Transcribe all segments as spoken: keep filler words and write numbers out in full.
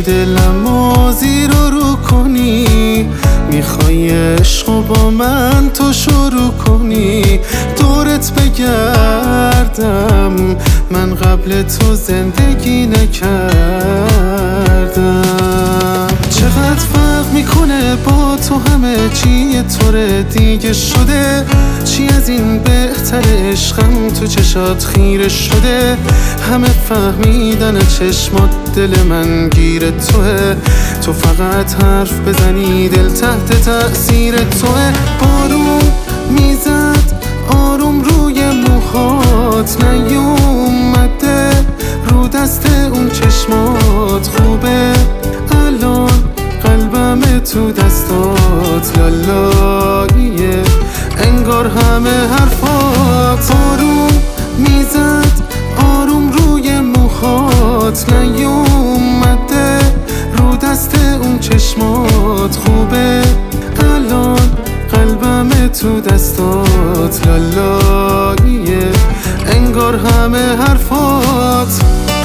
دلم زیر و رو کنی، میخوای عشقو با من تو شروع کنی. دورت بگردم من قبل تو زندگی نکردم. چقدر فرق میکنه با تو همه چی طور دیگه شده. چی از این بهتر عشقم تو چشات خیره شده. همه فهمیدن چشمات دل من گیر توه. تو فقط حرف بزنی دل تحت تأثیر توه. بارون میزد آروم روی موهات، نیومده رو دست اون چشمات. خوبه الان قلبم تو دستات، لالاییه انگار همه حرفات. آروم میزد آروم روی موهات، نیومده رو دست اون چشمات. خوبه الان قلبم تو دستات، لالاییه انگار همه حرفات.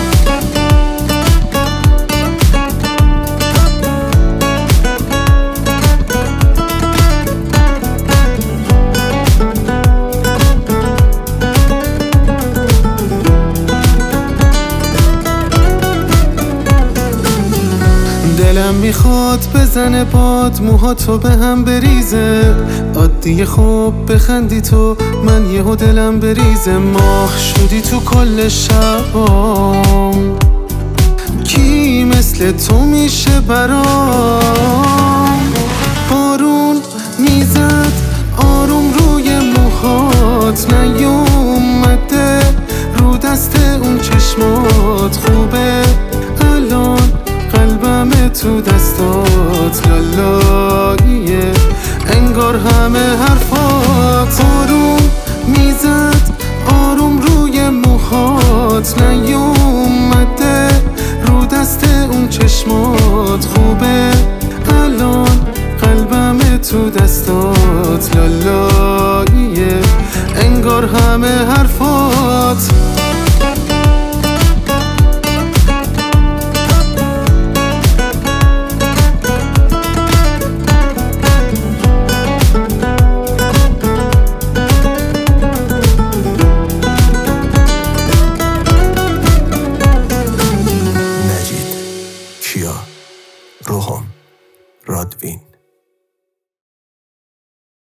دلم میخواد بزنه باد موهاتو به هم بریزه. عادیه خوب بخندی تو من یهو دلم بریزه. ماه شدی تو کل شبام، کی مثل تو میشه برام. بارون میزد آروم روی موهات، نیومده رو دست اون چشمات. خوبه الان قلبم تو دستات، لالاییه انگار همه حرفات. آروم میزد آروم روی موهات، نیومده رو دست اون چشمات. خوبه الان قلبم تو دستات.